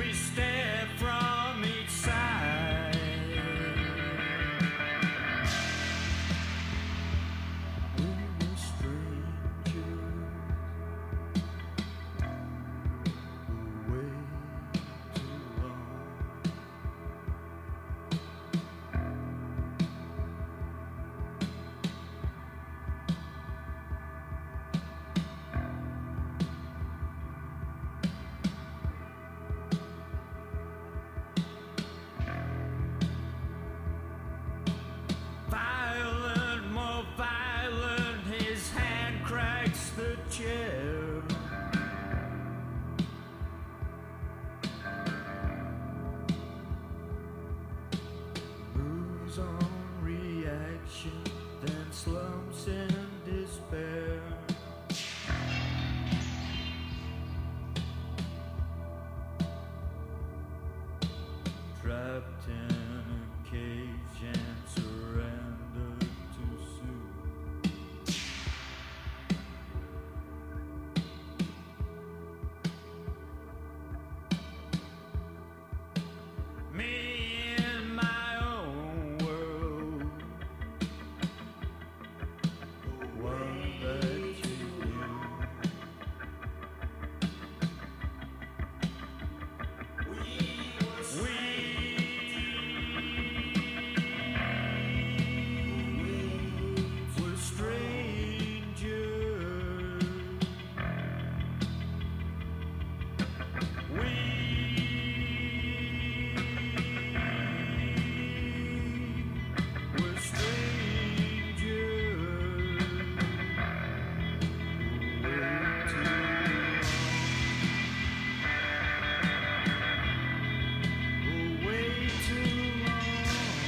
stare from each side. We were strangers way too long. Violent, more violent, his hand cracks the chair. Moves on reaction, then slumps in despair. Trapped in a cage and surrendered too soon. Me in my own world, one that you knew. We were strangers. We were strangers. Way too long.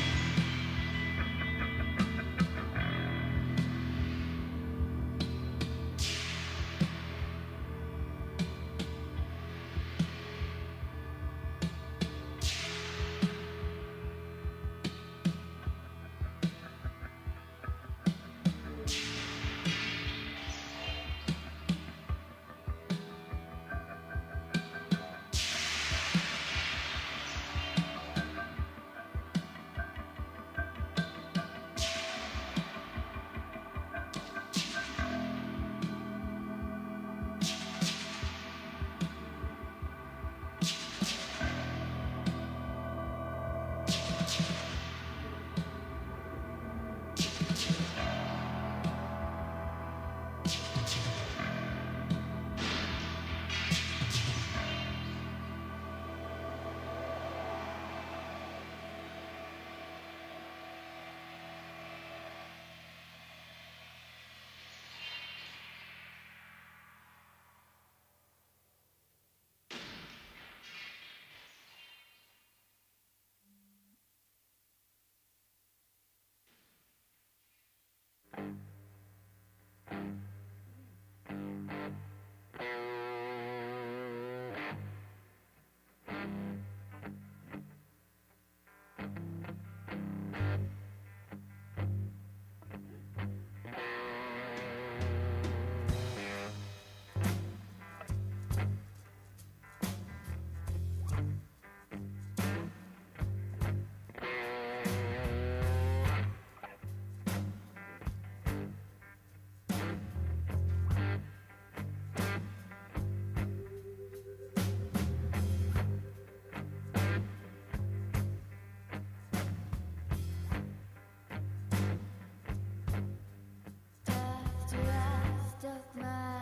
After I stuck my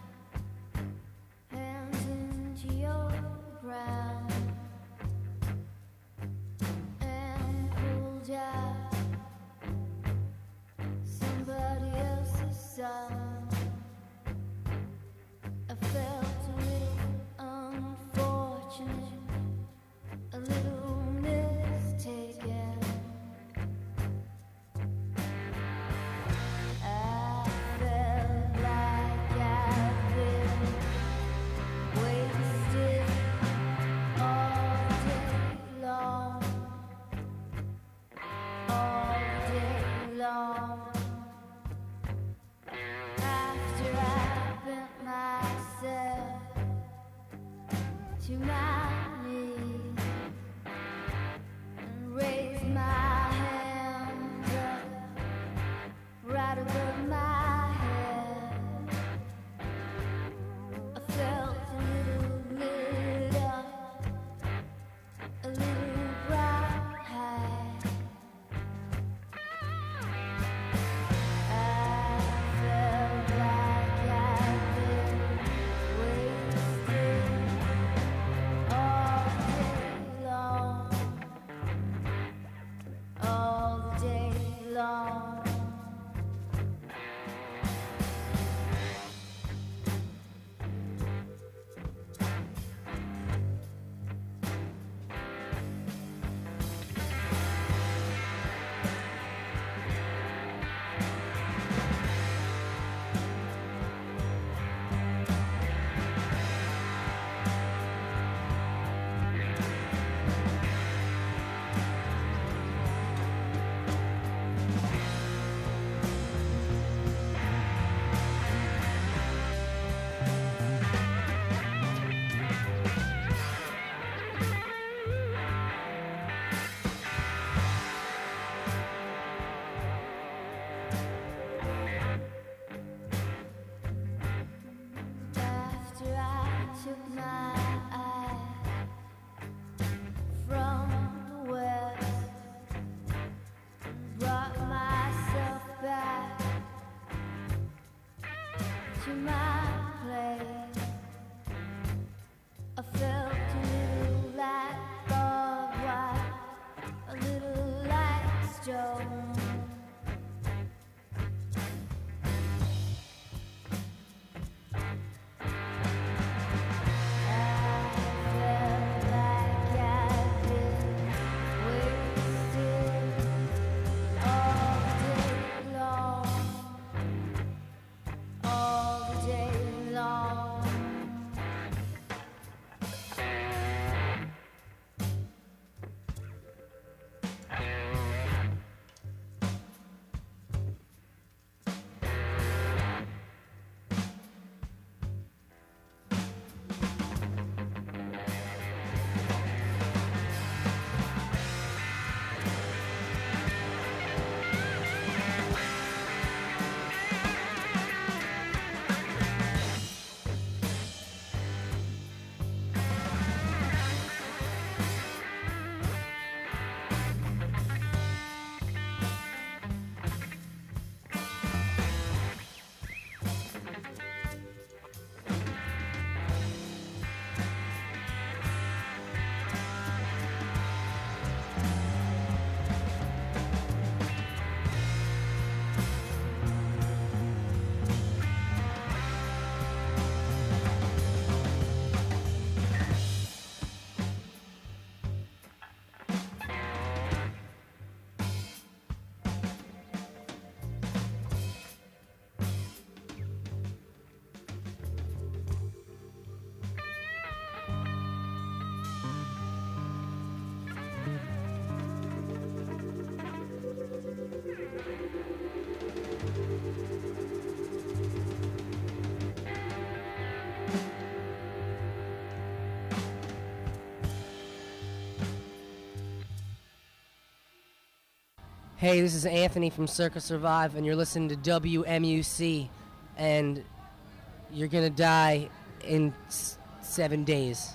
hands into your brown and pulled out somebody else's song, I felt a little unfortunate, a little mistaken. I felt like I'd been wasted all day long, all day long. After I bent myself to my knees. Hey, this is Anthony from Circa Survive, and you're listening to WMUC, and you're gonna die in 7 days.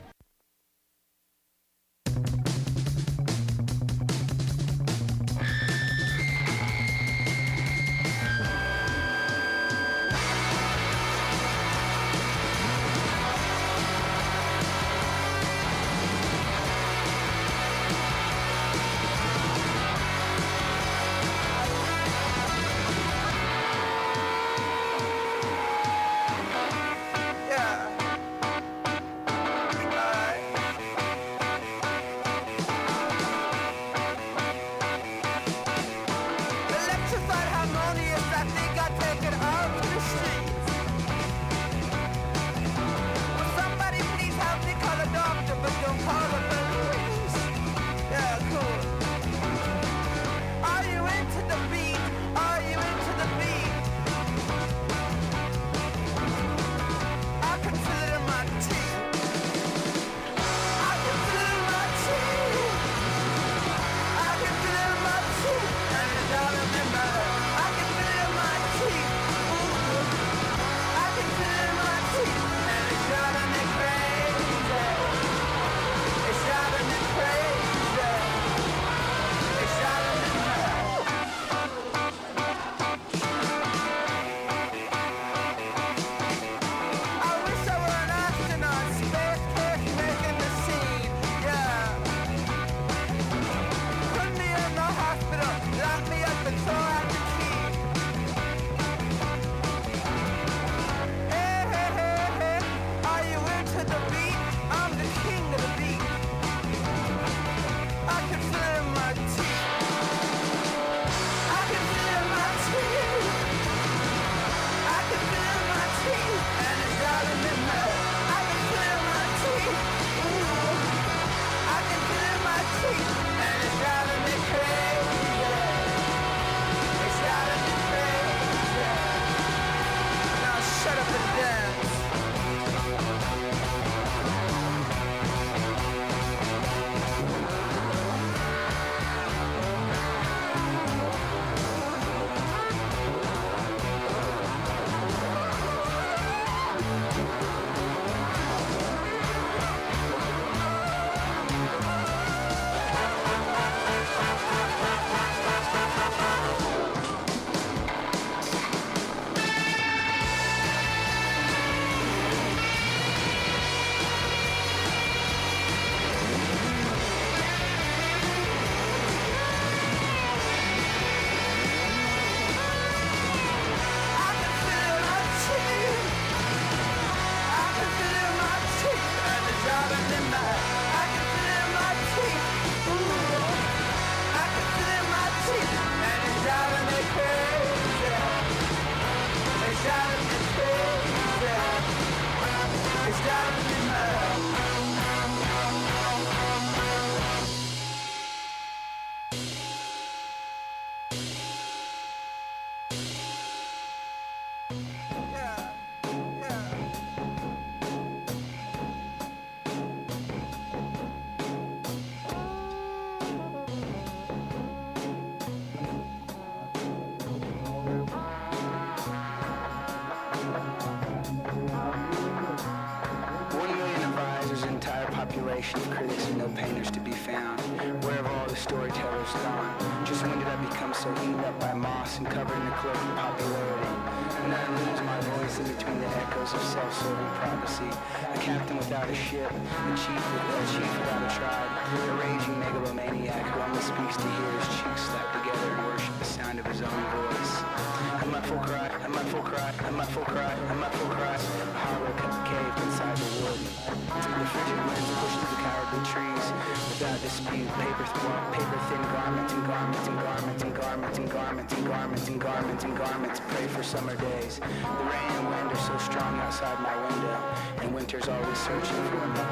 Population of critics and no painters to be found. Where have all the storytellers gone? Just when did I become so eaten up by moss and covered in the cloak of popularity? And then I lose my voice in between the echoes of self-serving prophecy. A captain without a ship, a chief without a tribe, a raging megalomaniac who only speaks to hear his cheeks slap together and worship the sound of his own voice. A muffled cry, a muffled cry, a muffled cry, a muffled cry, a hollow cave inside the wood. The frigid winds push through the cowardly trees without dispute. Paper thin garments and garments and garments and garments and garments and garments and garments and garments pray for summer days. The rain and wind are so strong outside my window, and winter's always searching for me.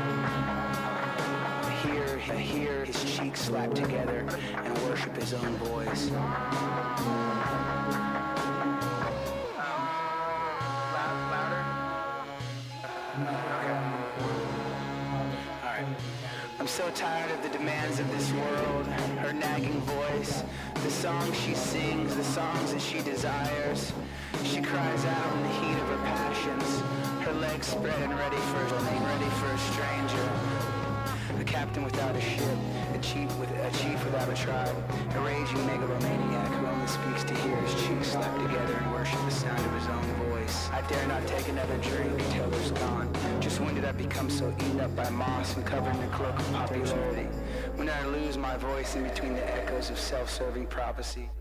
Hear his cheeks slap together and worship his own voice. I'm so tired of the demands of this world, her nagging voice, the songs she sings, the songs that she desires. She cries out in the heat of her passions, her legs spread and ready for a stranger. A captain without a ship, a chief without a tribe, a raging megalomaniac who only speaks to hear his cheeks slap together and worship the sound of his own voice. I dare not take another drink till there's gone. Just when did I become so eaten up by moss and covered in the cloak of popularity? When did I lose my voice in between the echoes of self-serving prophecy?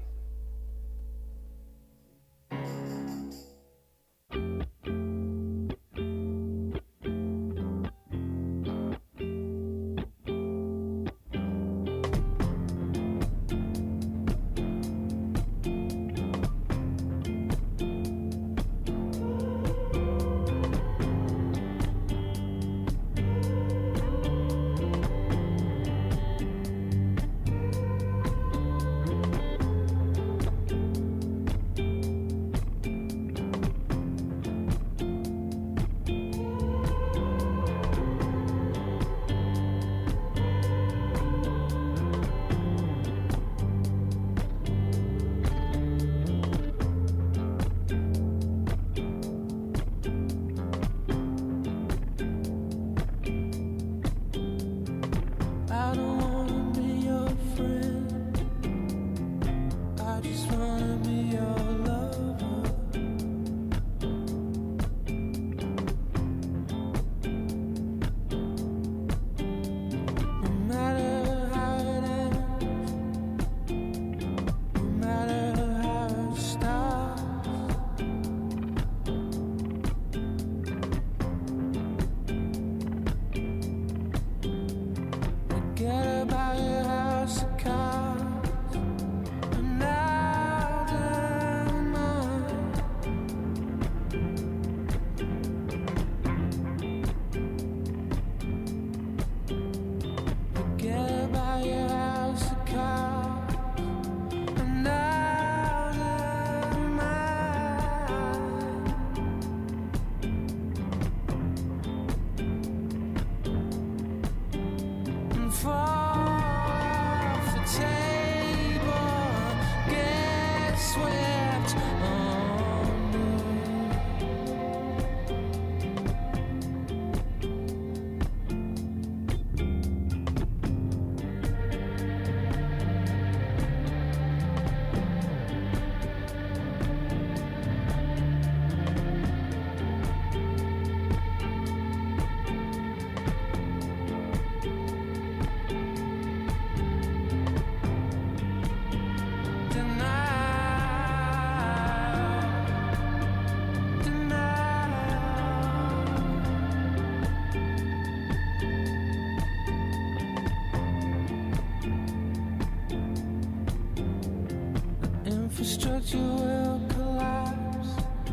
Infrastructure will collapse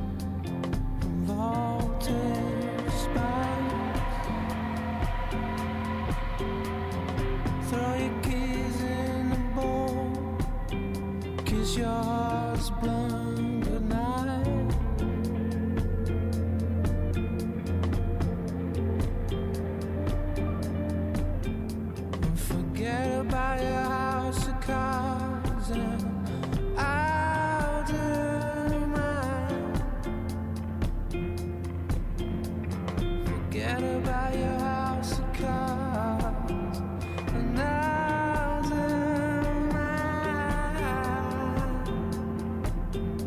from vaulted spikes. Throw your keys in the bowl, kiss your heart's blown goodnight. And forget about your house of cards and forget about your house of cards and out of mind.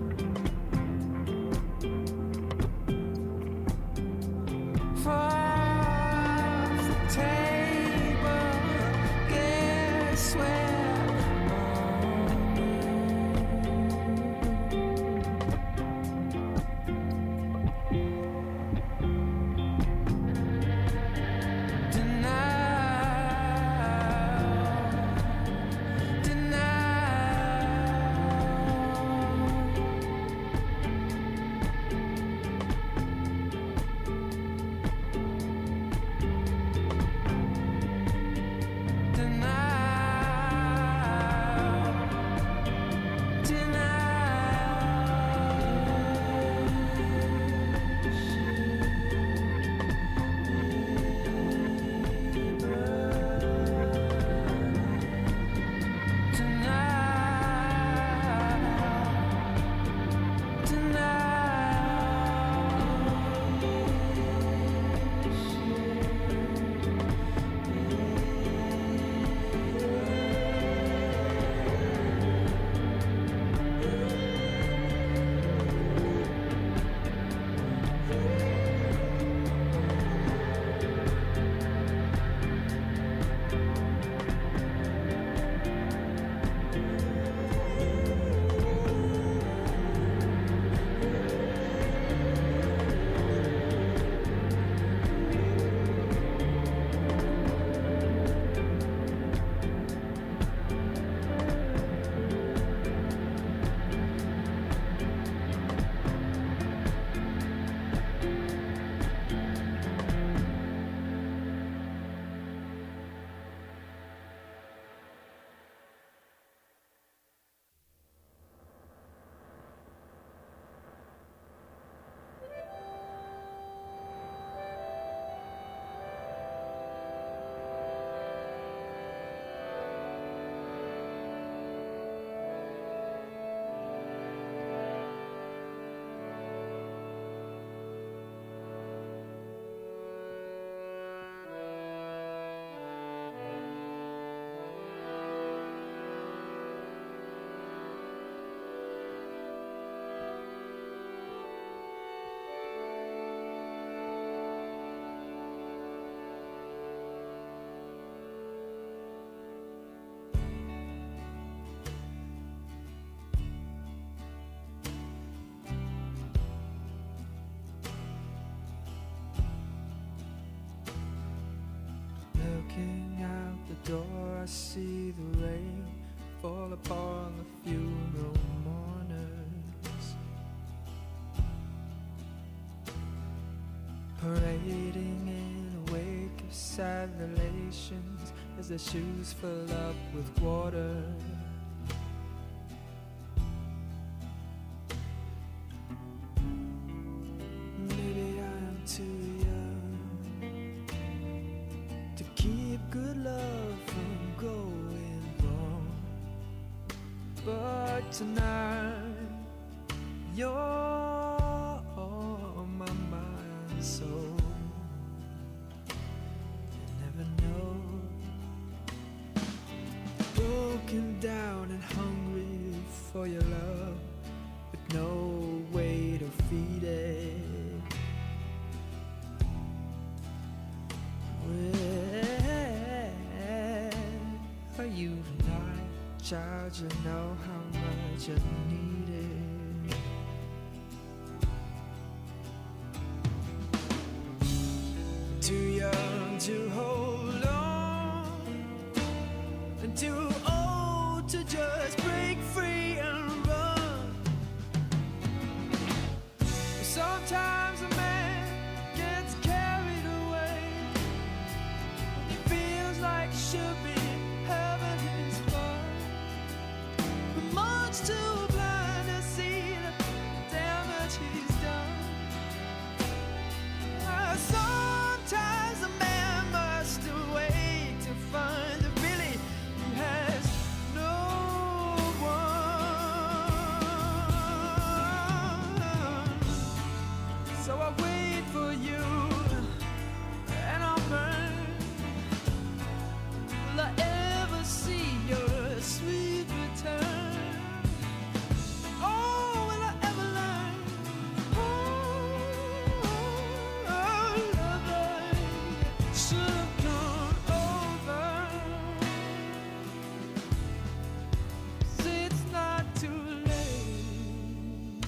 door I see the rain fall upon the funeral mourners, parading in a wake of sad relations as their shoes fill up with water. Maybe I'm too young to keep good love from going wrong, but tonight you're on my mind and soul. You never know, broken down and hungry for your love, with no way to feed it. Where are you tonight, child? You know how much I need it. Too young to hold on, and too old to just break free and run. Sometimes a man gets carried away, feels like it should be having his fun, but much too blind to see the damage he's done. Sometimes a man must wait to find that really he has no one. So I wait for you, and I'll burn. Will I ever see your sweet return? Oh, will I ever learn? Oh, lover, should have gone over. See, it's not too late.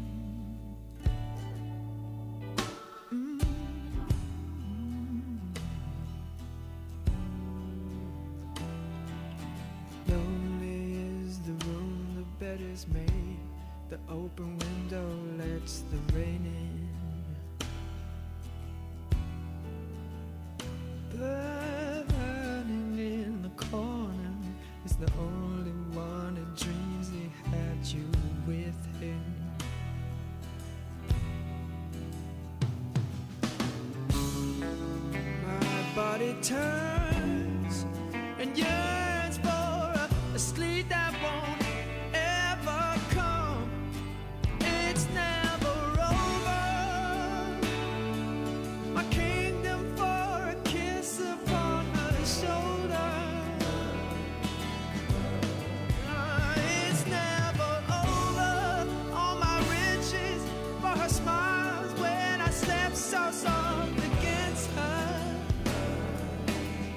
Lonely is the room the bed is made, the open window lets the rain in. Burning in the corner is the only one who dreams he had you with him. My body turns and yearns for a sleep that won't ever come. It's never over. My kingdom for a kiss upon her shoulder. It's never over. All my riches for her smiles when I slept so soft against her.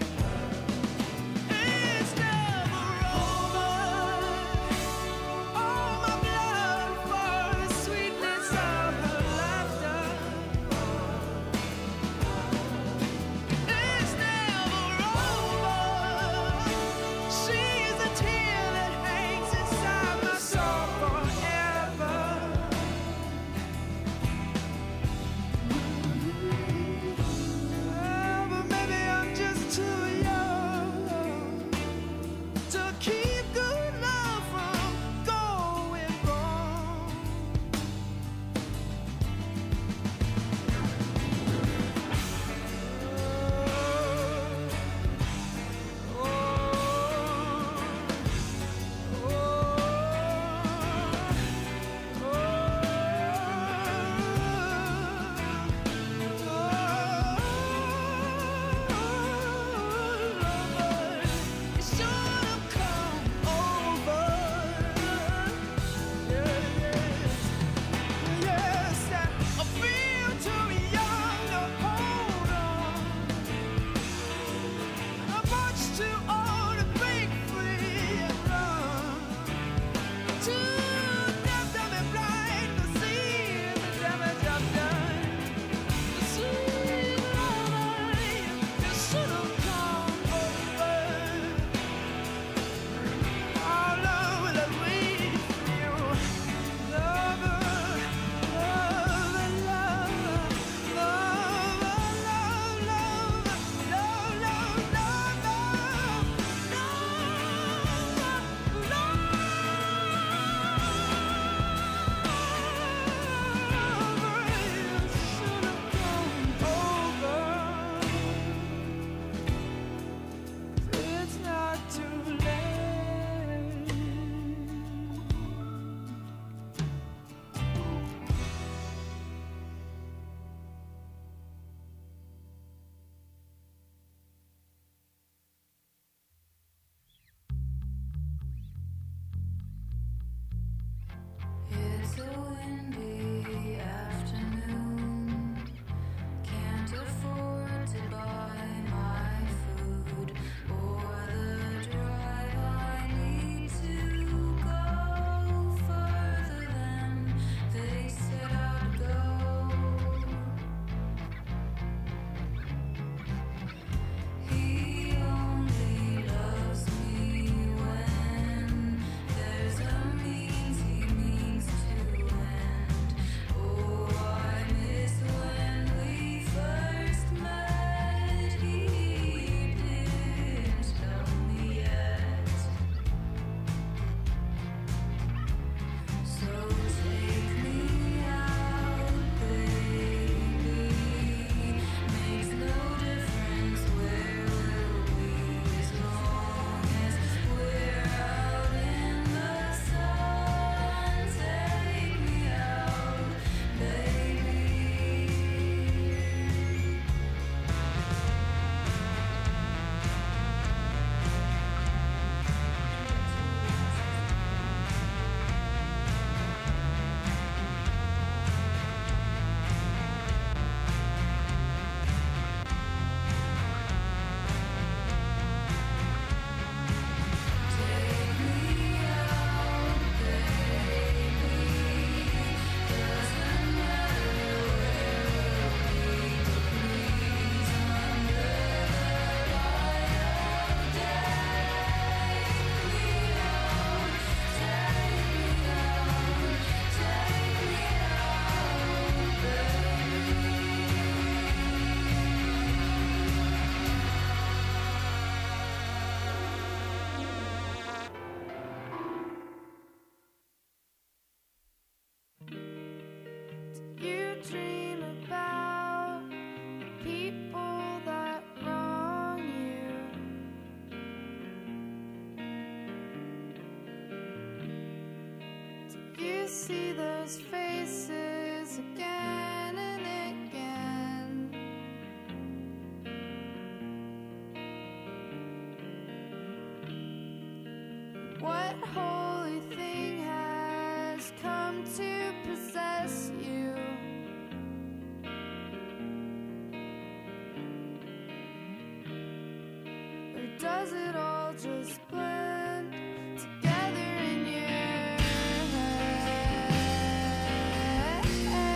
What holy thing has come to possess you? Or does it all just blend together in your head?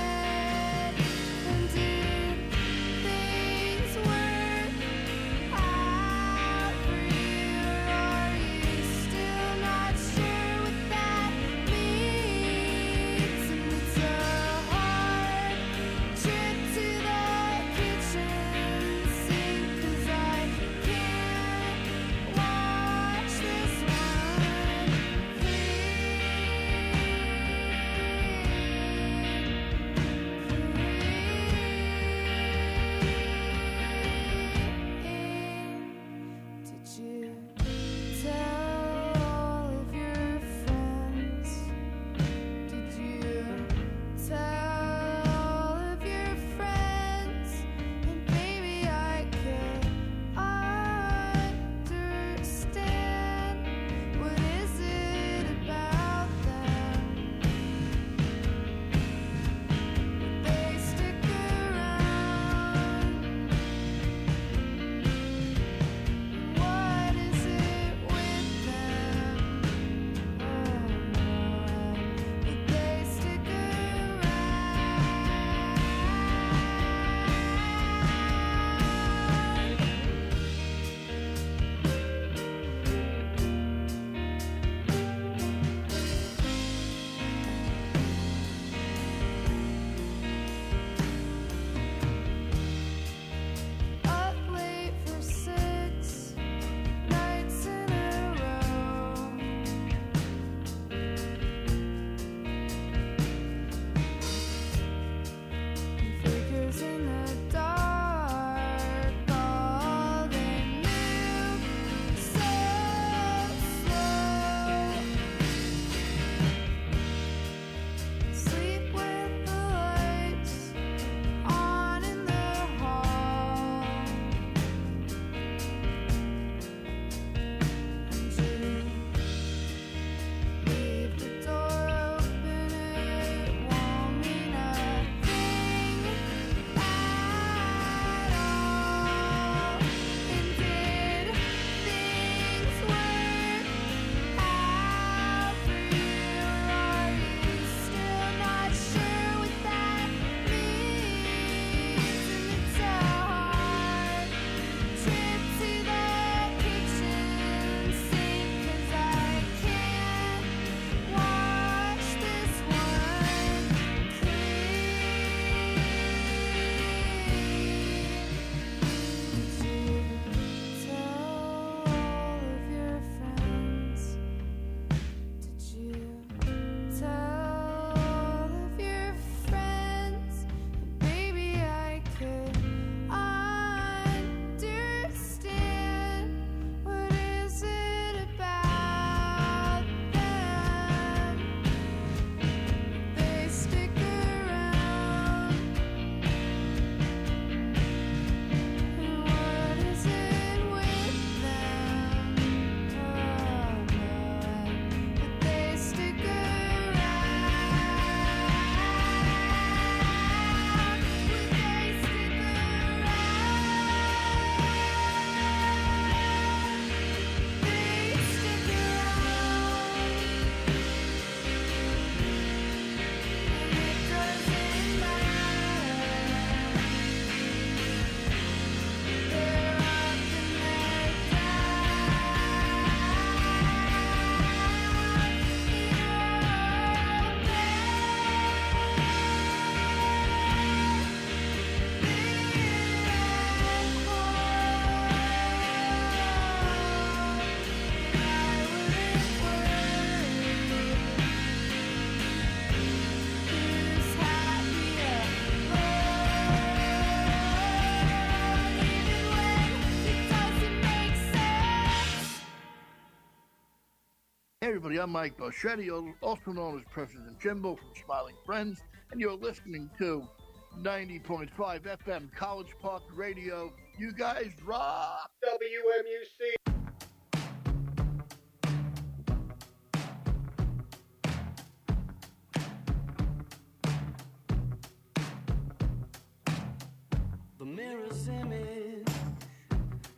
And did things work out for you? Or are you still not sure what that means? And it's a hard trip to the kitchen sink, 'cause I can't watch this one clean. Did you tell all of your friends? Did you tell all of your friends? And maybe I could understand. What is it about them? They stick around. What is it with them? But they stick around. Up late for 6 nights in a row. Figures in the dark, all they knew so slow. Sleep with the lights on in the hall. And you leave the door open, it won't mean a thing at all. And did things work out for you? Or are you still not sure what that means? And it's a hard trip to the kitchen sink, 'cause I can't watch this one clean. Did you tell all of your friends? Did you tell all of your friends? Maybe I could understand. What is it about them? They stick around. And what is it with them? But they stick around. Would they stick around? They stick around. And it doesn't matter. They're up and they're Hey everybody, I'm Mike Boschetti, also known as President Jimbo from Smiling Friends, and you're listening to 90.5 FM College Park Radio. You guys rock! WMUC!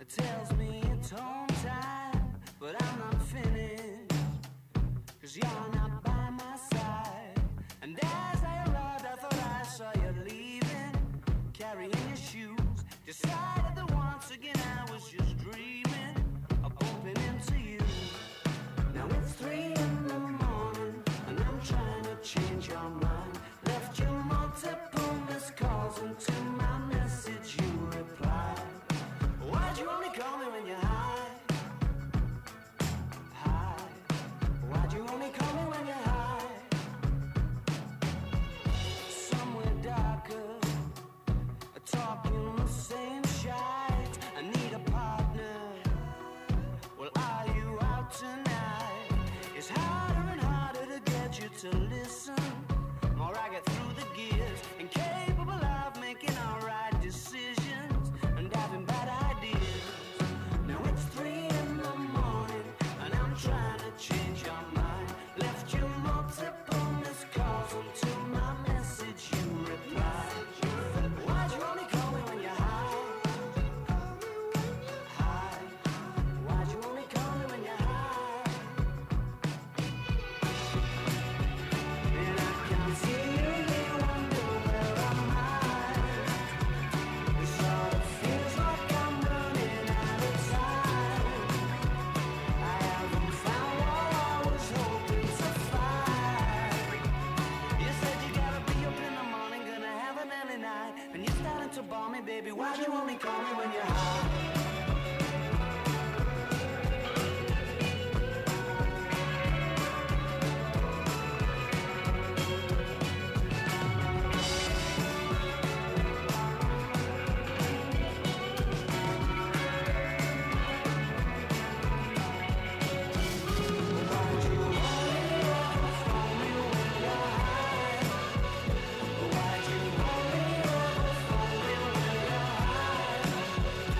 tells me it's home time, but I'm not finished, 'cause you're not by my side. And as I arrived, I thought I saw you leaving, carrying your shoes. Decided that once again I was just dreaming of bumping into you. Now it's 3 in the morning, and I'm trying to change your mind. Left you multiple missed calls, and to my message you replied. Why'd you only call me when you're high? High. Why'd you only call me when you're high? Somewhere darker, talking the same shite. I need a partner. Well, are you out tonight? It's harder and harder to get you to listen. More I get through the gears, incapable of making all right decisions and having bad ideas. Now it's 3 in the morning, and I'm trying to change your mind. Left you multiple missed calls, and to my message you replied. Why'd you only call me when you're high? High. Why'd you only call me when you're high? And I can't see you here, wonder where am I? It sort of feels like I'm running out of time. I haven't found what I was hoping to find. You said you gotta be up in the morning, gonna have an early night, and you're starting to bore me, baby. Why'd you only call me when you're high? Why'd you only ever phone me when you're high?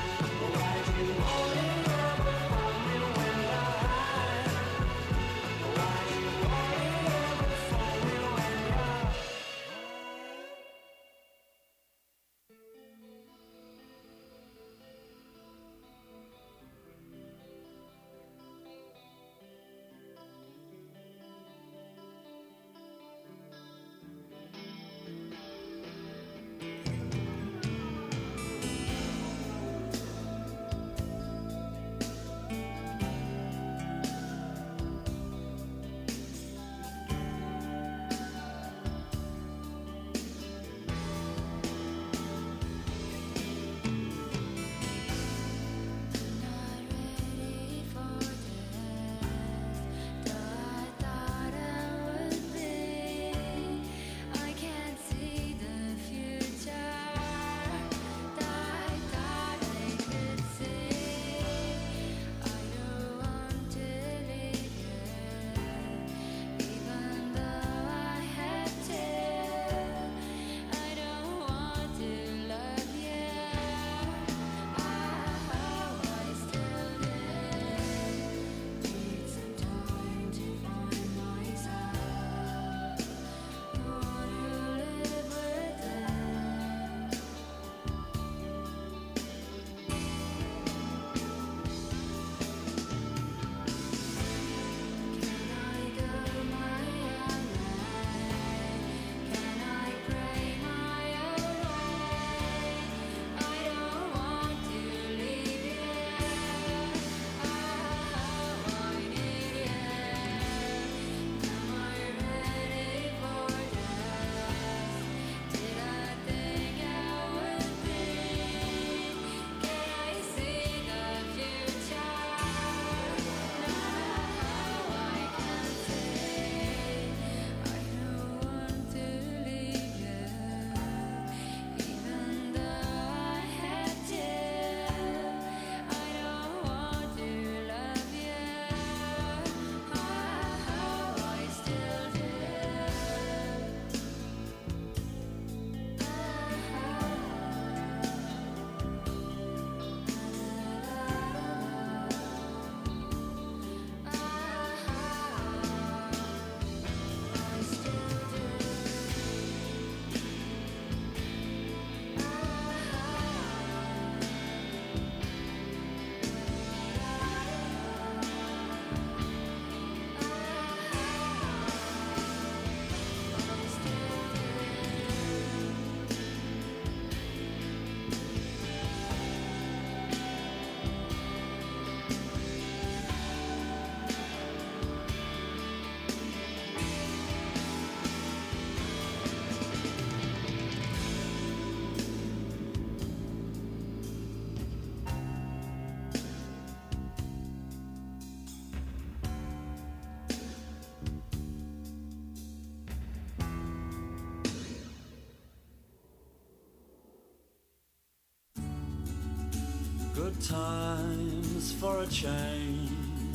time's for a change.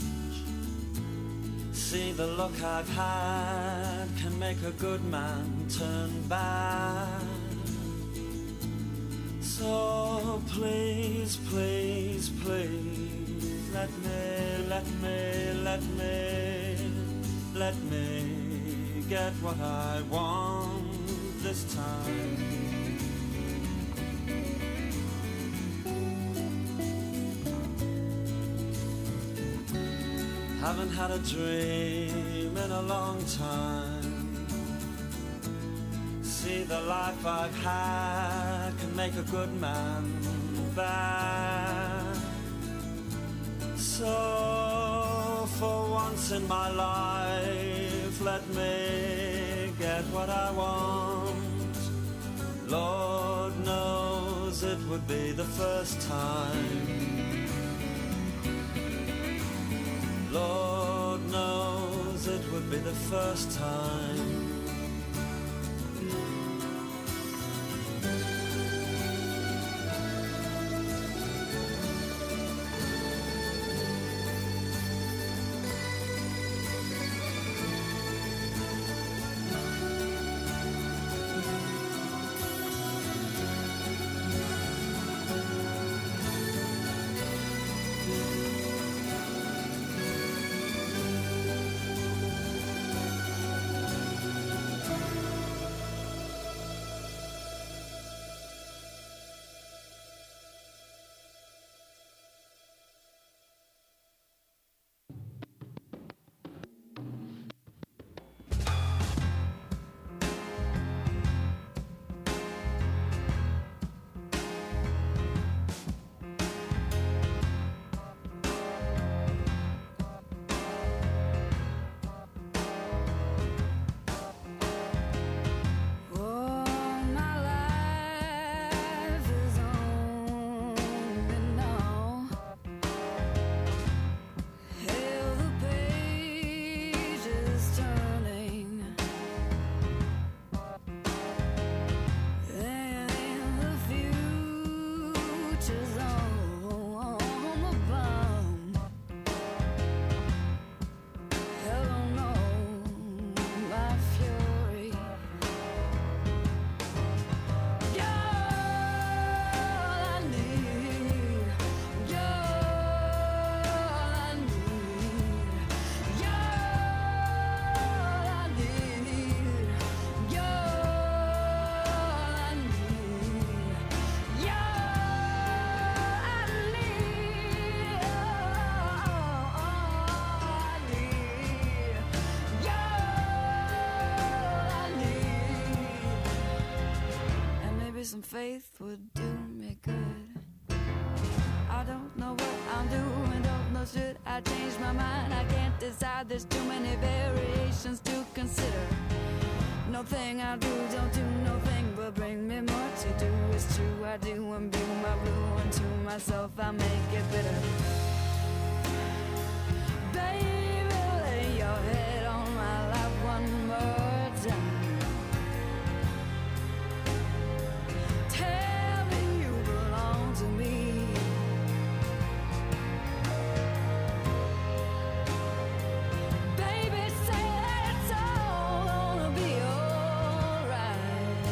See, the luck I've had can make a good man turn bad. So please, please, please, let me get what I want this time. Haven't had a dream in a long time. See, the life I've had can make a good man bad. So for once in my life, let me get what I want. Lord knows it would be the first time. Lord knows it would be the first time. Some faith would do me good. I don't know what I'm doing, don't know should I change my mind. I can't decide, there's too many variations to consider. No thing I do, don't do no thing but bring me more to do. It's true I do imbue my blue, and to myself I make it bitter. Baby, lay your head on my lap one more time. Tell me you belong to me. Baby, say that it's all gonna be alright.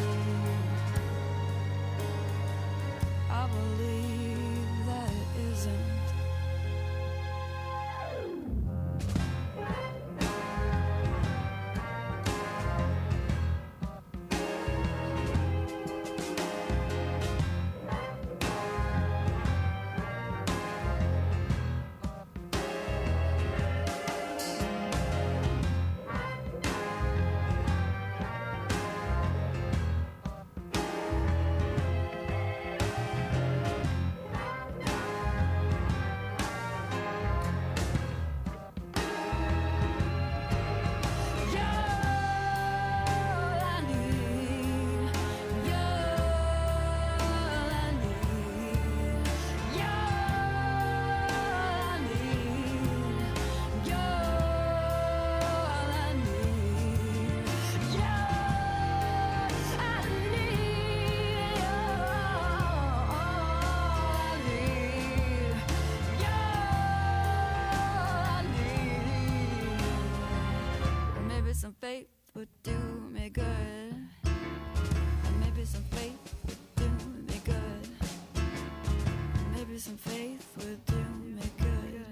I believe that it isn't. faith would do me good. And maybe some faith would do me good. And maybe some faith would do me good.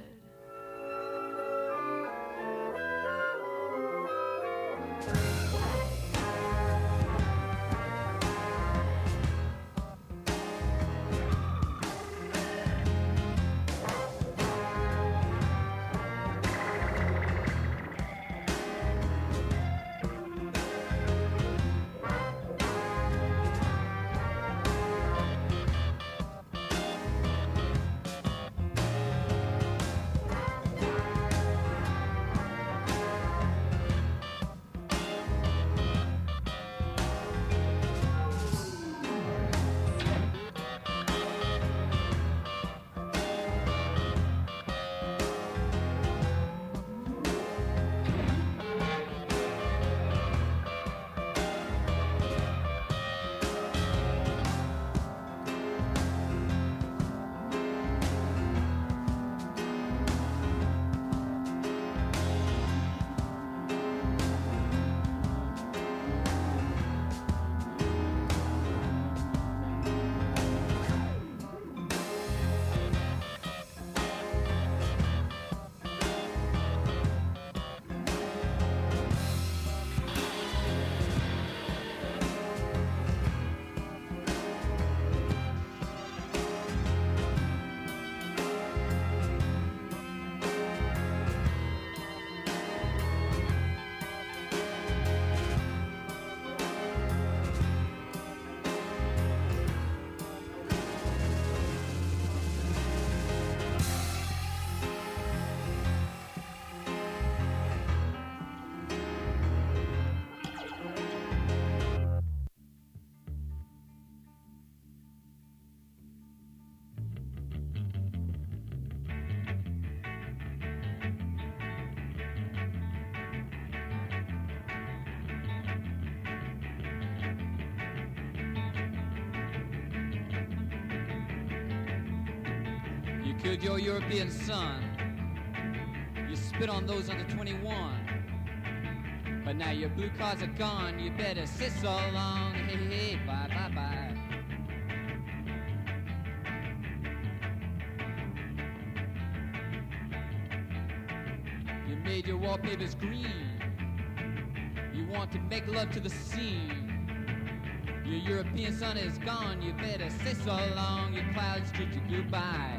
You killed your European son. You spit on those under 21. But now your blue cards are gone. You better sit so long. Hey, hey, bye, bye, bye. You made your wallpapers green. You want to make love to the scene. Your European son is gone. You better sit so long. Your clouds treat you goodbye.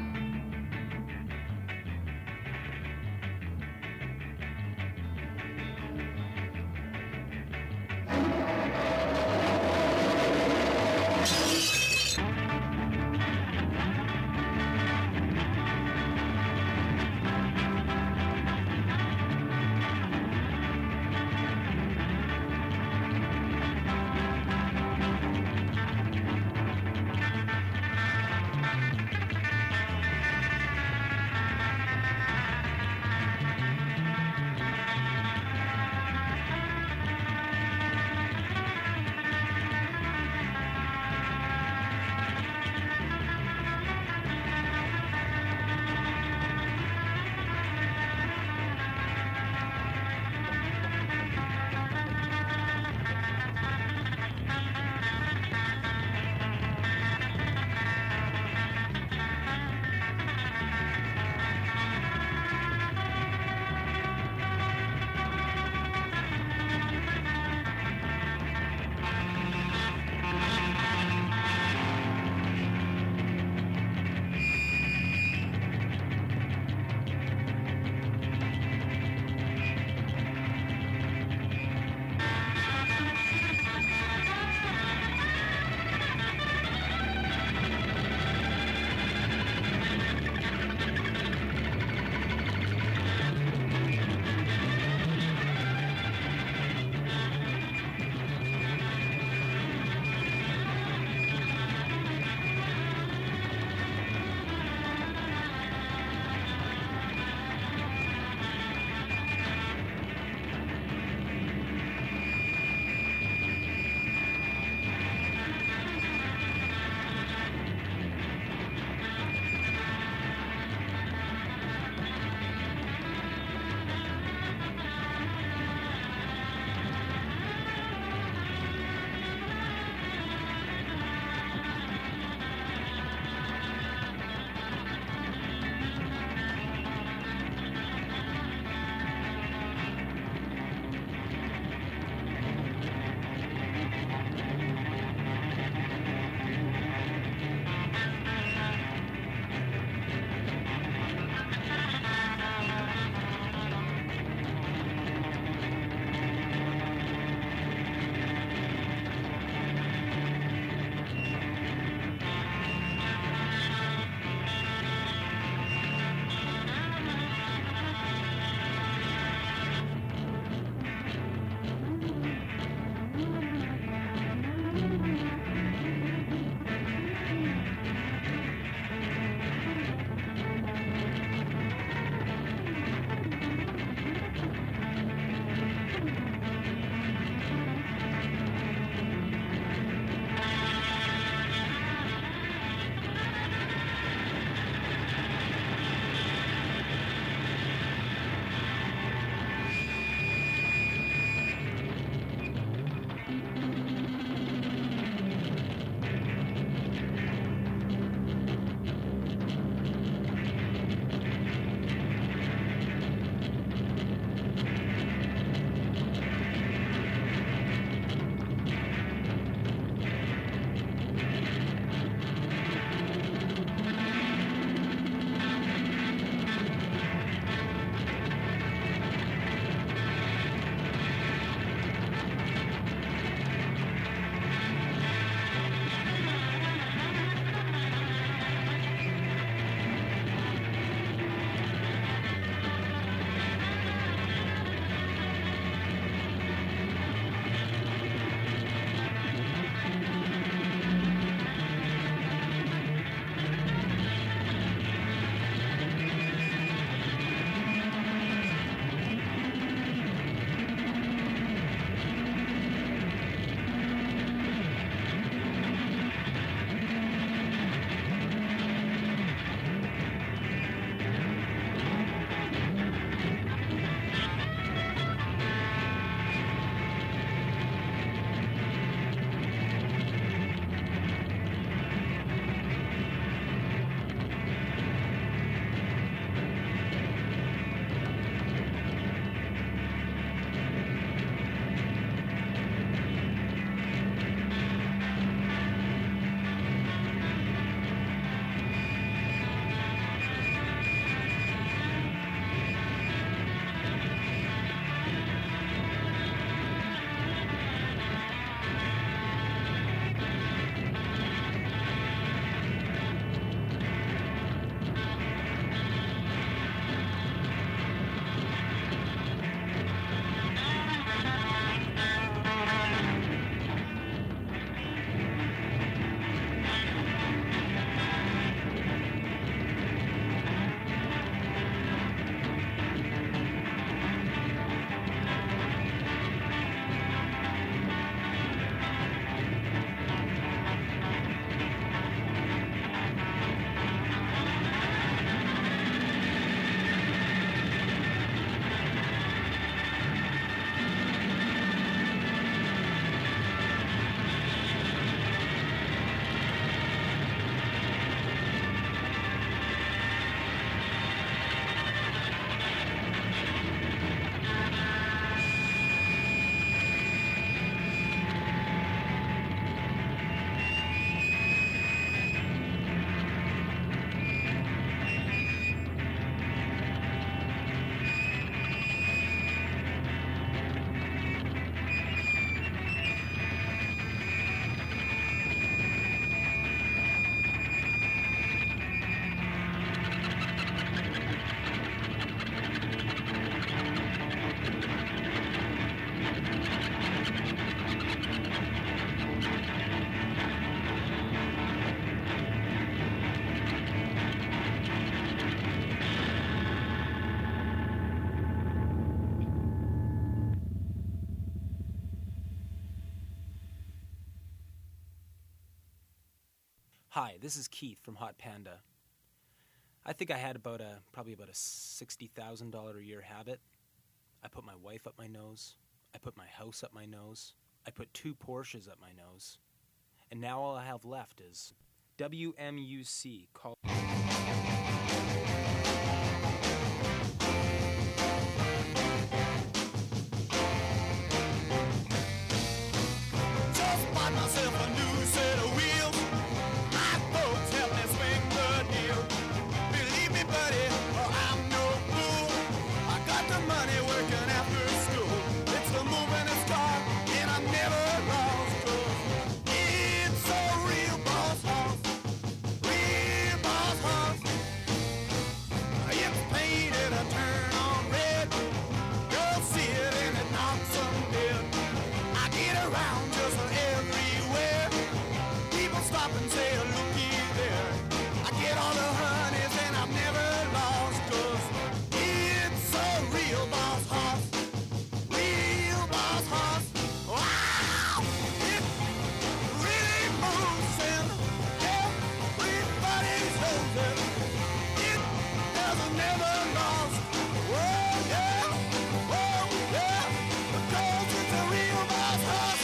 Hi, this is Keith from Hot Panda. I think I had probably about a $60,000 a year habit. I put my wife up my nose. I put my house up my nose. I put 2 Porsches up my nose. And now all I have left is WMUC called. Just bought myself a new set of wheels. My folks help me swing the deal. Believe me, buddy, I'm no fool. I got the money working after school. It's the moving car, and I'm never lost. 'Cause it's a real boss house. Real boss house. It's painted a turn on red. Girls see it and it knocks them dead. I get around just everywhere. People stop and say, looky there. I get all the honeys and I'm never lost. 'Cause it's a real boss house. Real boss house. Wow! It really moves and everybody knows it. It has never lost. Whoa, yeah. Whoa, yeah. Because it's a real boss house.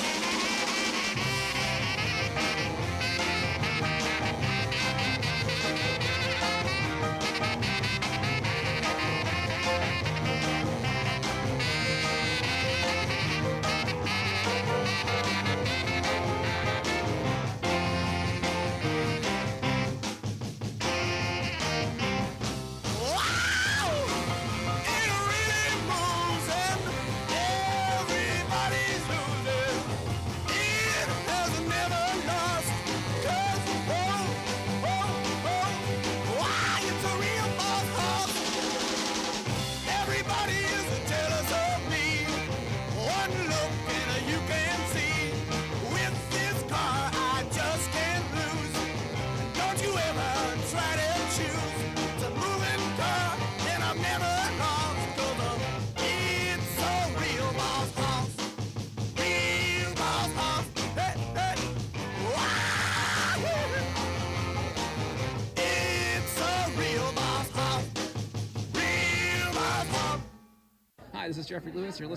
Wow! It really moves and everybody's losing. It has never lost. 'Cause why it's a real boss house. Everybody is jealous of me. One look and you can see. With this car I just can't lose. Don't you ever try to choose. It's a moving car and I'm never lost. 'Cause it's a real boss house. Real boss house. Hey, hey. Wow. It's a real boss house. Real boss house. Hi, this is Jeffrey Lewis. You're listening